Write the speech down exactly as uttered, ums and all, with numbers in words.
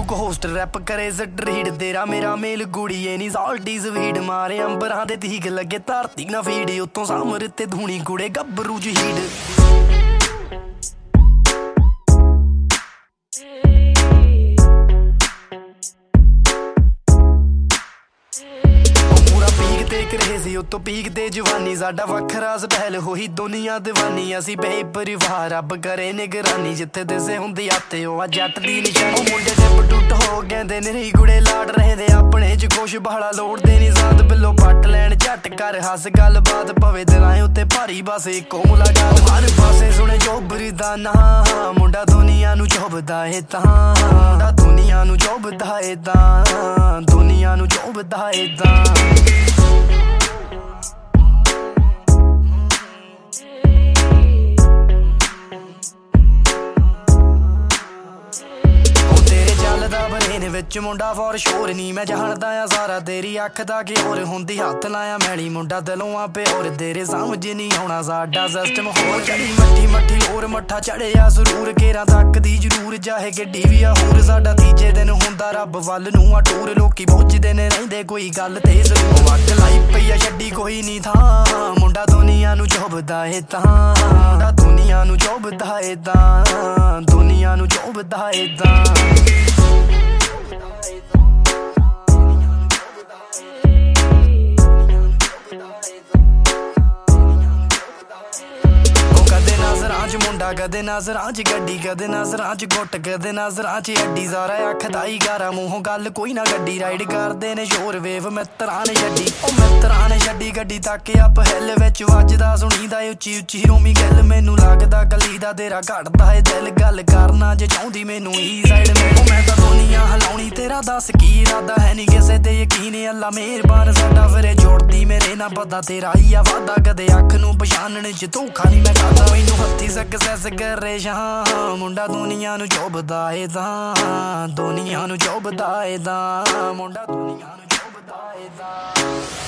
look host rap करे street तेरा मेरा मेल गुड़िए नी साल्टी स्वीट मारे अंबरां दे तीक लगे धरती ना फीड उत्तों सामर ते धूनी कुड़े गब्बरू च हीड क्रेज़ी उत्तों पीक ते जवानी साडा वखरा स्टाइल होई दुनिया दीवानी असी बेपरिवार रब करे निगरानी जिथे दिसे हुंदी आते ओ जट दी निशानी मुंडे टिप टुट हो गए निरी गुड़े लाड़ रहे दे अपने च कुछ बहला लोड़दे नी साथ बिलो पट लैन झट कर हस गल बात पवे दिलां उत्ते भारी बस इको मुलाकात हर पासे सुने चोबरी दा नां मुंडा दुनिया नू चोबदा ए तां मुंडा दुनिया नू चोबदा ए तां दुनिया नू चोबदा ए तां विच मुंडा फॉर शोर नी मैं जानदा आ सारा तेरी अख दा कि होर हुंदी हत्थ लाया मैली मुंडा दिलों आ प्योर तेरे समझ नहीं आउणा साडा सिस्टम होर चढ़ी मट्ठी मट्ठी होर मट्ठा चढ़िया जरूर केरा तक दी जरूर चाहे गड्डी भी आ होर साडा तीजे दिन हुंदा रब वल नूं आ टूर लोकी पहुंचदे ने रहिंदे कोई गल ते जरूर अट लाई पई आ छड्डी कोई नहीं थां मुंडा दुनिया नूं चोबदा ए तां मुंडा दुनिया नूं चोबदा ए तां दुनिया नूं चोबदा ए तां मुंडा कदे नजरां च गड्डी कदे नजरां च गुट कदे नजरां च अड्डी सारा आखदा ही गारा मूंहों गल कोई ना गड्डी राइड करदे ने शोर वेव मित्तरां ने छड्डी ओ मित्तरां ने छड्डी गड्डी तक अप हिल विच वजदा सुणीदा उच्ची उच्ची रोमी गल मैनू लगदा गली दा तेरा घटदा है दिल गल करना जे चाहुंदी मैनू ई साइड में मैं तां दुनिया हलाउणी तेरा दस की इरादा है नी किसे ते यकीन अल्लाह मेहरबान साडा फिरे जोड़दी मेरे ना पता तेरा ही आ वादा कदे अख नू पछाणने च धोखा नहीं मैं खाता मैनू हत्थी सक्सेस करे शां मुंडा दुनिया नू चोबदा ए तां दुनिया नू चोबदा ए तां मुंडा दुनिया नू चोबदा ए तां